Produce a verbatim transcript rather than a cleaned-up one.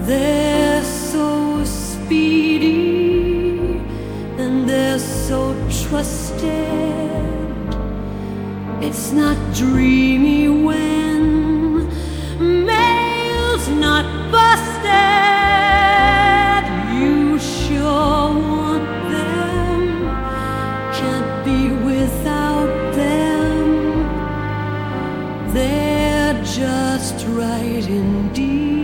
They're so speedy and they're so trusted. It's not dreamy when mail's not busted. You sure want them, can't be without them. They're just right indeed.